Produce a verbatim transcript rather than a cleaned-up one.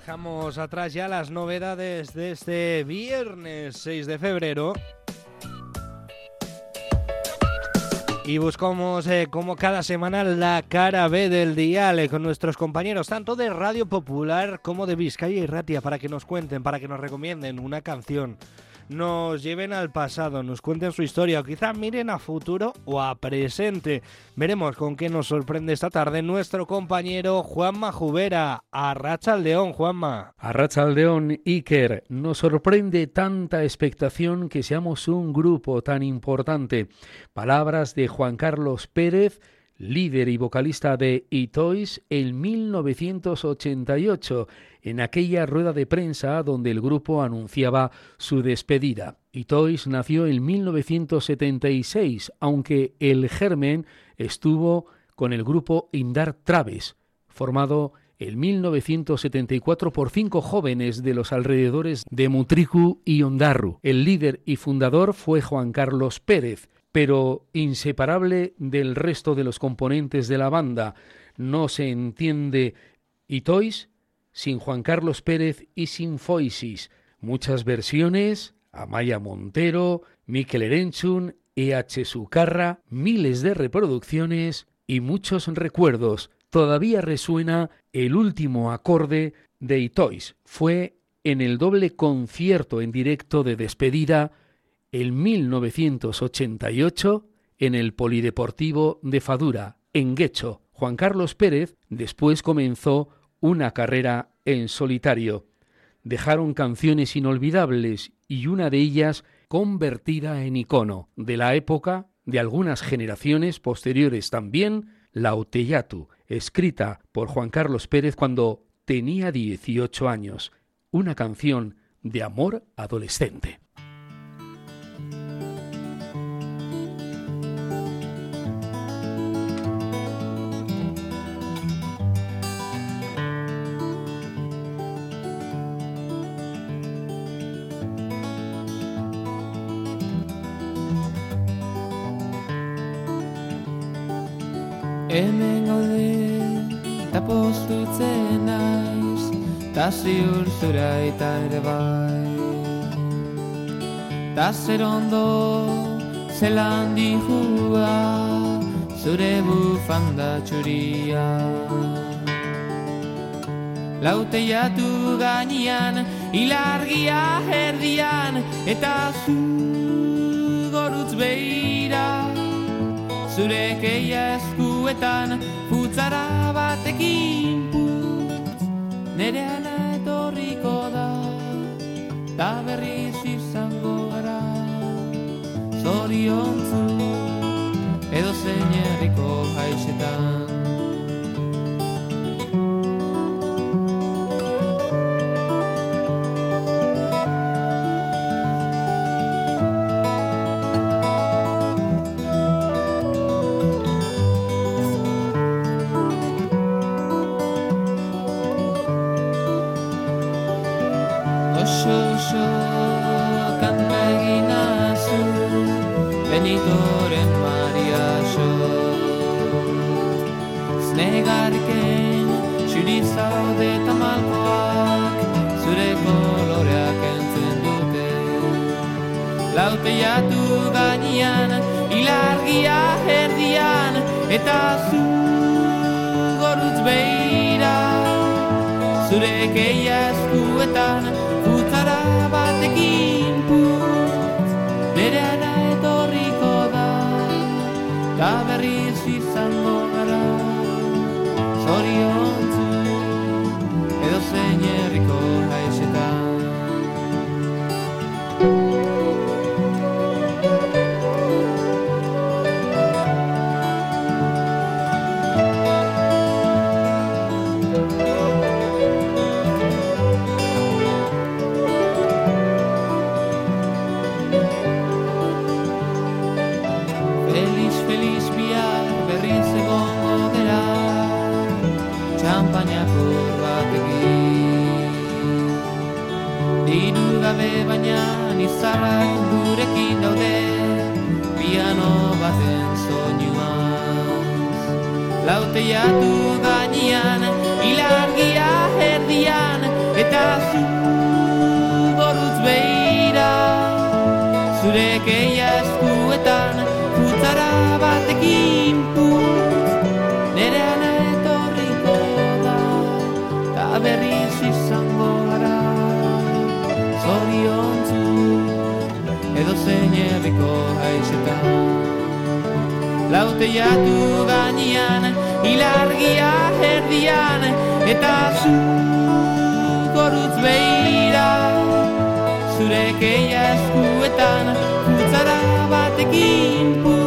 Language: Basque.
Dejamos atrás ya las novedades de este viernes seis de febrero y buscamos, eh, como cada semana, la cara B del dial eh, con nuestros compañeros tanto de Radio Popular como de Vizcaya y Ratia para que nos cuenten, para que nos recomienden una canción, nos lleven al pasado, nos cuenten su historia o quizá miren a futuro o a presente. Veremos con qué nos sorprende esta tarde nuestro compañero Juanma Jubera. Arratsaldeon, Juanma. Arratsaldeon, Iker. Nos sorprende tanta expectación que seamos un grupo tan importante. Palabras de Juan Carlos Pérez, líder y vocalista de Itois en mil novecientos ochenta y ocho, en aquella rueda de prensa donde el grupo anunciaba su despedida. Itois nació en mil novecientos setenta y seis, aunque el germen estuvo con el grupo Indar Traves, formado en mil novecientos setenta y cuatro por cinco jóvenes de los alrededores de Mutriku y Ondarru. El líder y fundador fue Juan Carlos Pérez, pero inseparable del resto de los componentes de la banda. No se entiende Itois sin Juan Carlos Pérez y sin Foisis. Muchas versiones, Amaia Montero, Mikel Erentzun, E H Sucarra, miles de reproducciones y muchos recuerdos. Todavía resuena el último acorde de Itois. Fue en el doble concierto en directo de despedida en mil novecientos ochenta y ocho en el Polideportivo de Fadura, en Guecho. Juan Carlos Pérez después comenzó una carrera en solitario. Dejaron canciones inolvidables y una de ellas convertida en icono de la época, de algunas generaciones posteriores también, La Oteyatu, escrita por Juan Carlos Pérez cuando tenía dieciocho años. Una canción de amor adolescente. Hemen gaude, ta postutzen naiz, ta ziur zura eta ere bai. Ta zer ondo, zelan dihua, zure bufanda txuria. Lauteiatu gainean, ilargia erdian, eta zu gorutz beira. Zure keia eskuetan, putzara batekin putz, nere ana etorriko da, ta berriz izango gara, zoriontzu, edo zein herriko jaitsetan. Benitoren mariaxo Znegarriken txuri zaude eta malkoak zure koloreak entzen dute. Lauteiatu gainean, ilargia erdian, eta zu gorutz beira. Zure keia eskuetan, putzara batekin putz, nere ana etorriko da, ta berriz izango gara, zoriontzu, edo zein herriko jaitsetan. Baina nizarrak gurekin daude piano baten soinuaz. Lauteiatu gainean, ilargia erdian, eta zu gorutz behira, zure keia eskuetan putzara batekin putz, nere ana etorriko da, ta berriz izango gara, zoriontzu edo zein herriko haizetan. Lauteiatu gainean, ilargia erdian, eta zu gorutz behira, zure keia eskuetan, putzara batekin pu